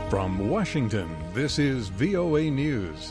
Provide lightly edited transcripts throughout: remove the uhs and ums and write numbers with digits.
From Washington, this is VOA News.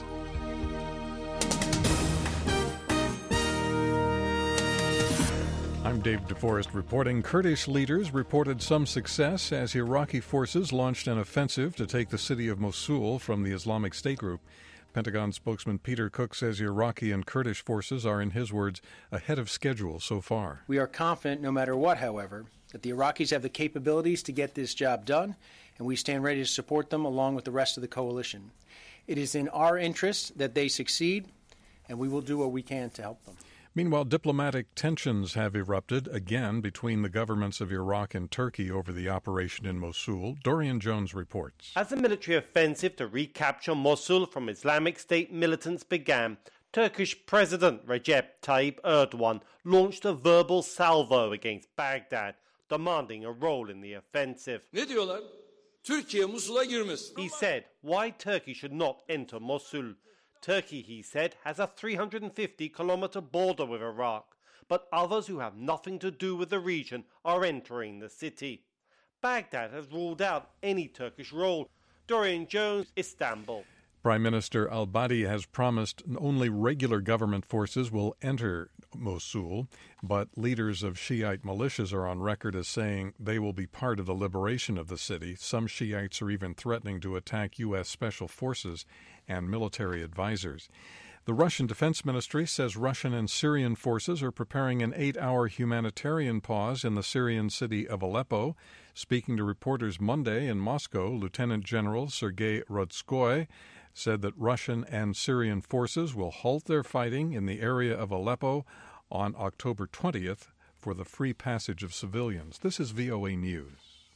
I'm Dave DeForest reporting. Kurdish leaders reported some success as Iraqi forces launched an offensive to take the city of Mosul from the Islamic State group. Pentagon spokesman Peter Cook says Iraqi and Kurdish forces are, in his words, ahead of schedule so far. We are confident, no matter what, however, that the Iraqis have the capabilities to get this job done, and we stand ready to support them along with the rest of the coalition. It is in our interest that they succeed, and we will do what we can to help them. Meanwhile, diplomatic tensions have erupted again between the governments of Iraq and Turkey over the operation in Mosul. Dorian Jones reports. As the military offensive to recapture Mosul from Islamic State militants began, Turkish President Recep Tayyip Erdogan launched a verbal salvo against Baghdad, demanding a role in the offensive. Ne diyorlar? Türkiye Musul'a girmesin. He said why Turkey should not enter Mosul. Turkey, he said, has a 350-kilometer border with Iraq, but others who have nothing to do with the region are entering the city. Baghdad has ruled out any Turkish role. Dorian Jones, Istanbul. Prime Minister al-Badi has promised only regular government forces will enter Mosul, but leaders of Shiite militias are on record as saying they will be part of the liberation of the city. Some Shiites are even threatening to attack U.S. special forces and military advisors. The Russian Defense Ministry says Russian and Syrian forces are preparing an 8-hour humanitarian pause in the Syrian city of Aleppo. Speaking to reporters Monday in Moscow, Lieutenant General Sergei Rodskoy said that Russian and Syrian forces will halt their fighting in the area of Aleppo on October 20th for the free passage of civilians. This is VOA News.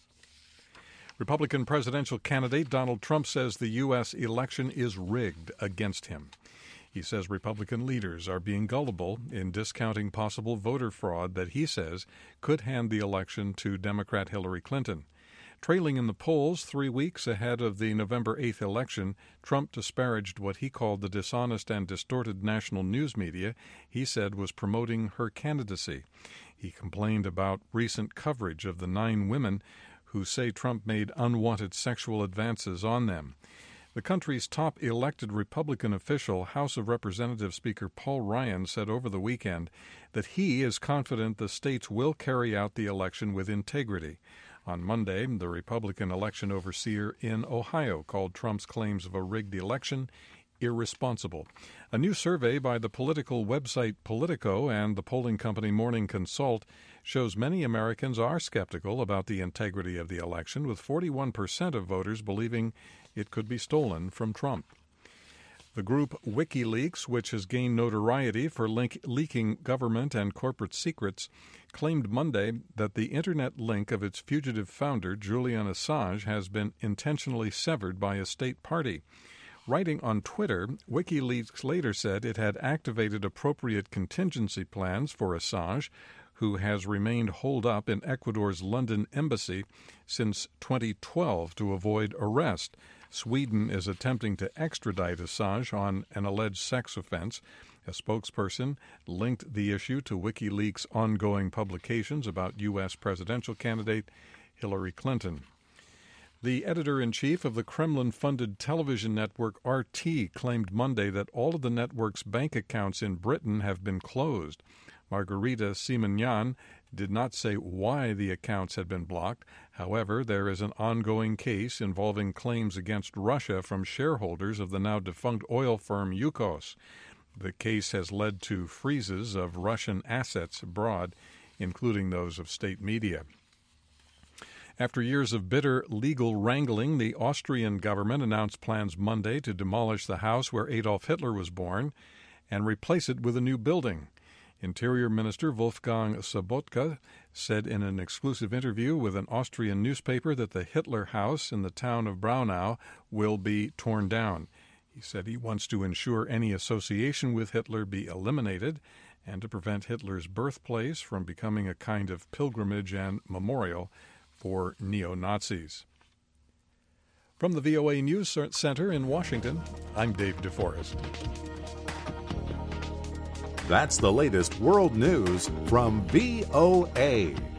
Republican presidential candidate Donald Trump says the U.S. election is rigged against him. He says Republican leaders are being gullible in discounting possible voter fraud that he says could hand the election to Democrat Hillary Clinton. Trailing in the polls 3 weeks ahead of the November 8th election, Trump disparaged what he called the dishonest and distorted national news media he said was promoting her candidacy. He complained about recent coverage of the 9 women who say Trump made unwanted sexual advances on them. The country's top elected Republican official, House of Representatives Speaker Paul Ryan, said over the weekend that he is confident the states will carry out the election with integrity. On Monday, the Republican election overseer in Ohio called Trump's claims of a rigged election irresponsible. A new survey by the political website Politico and the polling company Morning Consult shows many Americans are skeptical about the integrity of the election, with 41% of voters believing it could be stolen from Trump. The group WikiLeaks, which has gained notoriety for leaking government and corporate secrets, claimed Monday that the Internet link of its fugitive founder, Julian Assange, has been intentionally severed by a state party. Writing on Twitter, WikiLeaks later said it had activated appropriate contingency plans for Assange, who has remained holed up in Ecuador's London embassy since 2012 to avoid arrest. Sweden is attempting to extradite Assange on an alleged sex offense. A spokesperson linked the issue to WikiLeaks' ongoing publications about U.S. presidential candidate Hillary Clinton. The editor-in-chief of the Kremlin-funded television network RT claimed Monday that all of the network's bank accounts in Britain have been closed. Margarita Simonyan did not say why the accounts had been blocked. However, there is an ongoing case involving claims against Russia from shareholders of the now-defunct oil firm Yukos. The case has led to freezes of Russian assets abroad, including those of state media. After years of bitter legal wrangling, the Austrian government announced plans Monday to demolish the house where Adolf Hitler was born and replace it with a new building. Interior Minister Wolfgang Sobotka said in an exclusive interview with an Austrian newspaper that the Hitler House in the town of Braunau will be torn down. He said he wants to ensure any association with Hitler be eliminated and to prevent Hitler's birthplace from becoming a kind of pilgrimage and memorial for neo-Nazis. From the VOA News Center in Washington, I'm Dave DeForest. That's the latest world news from VOA.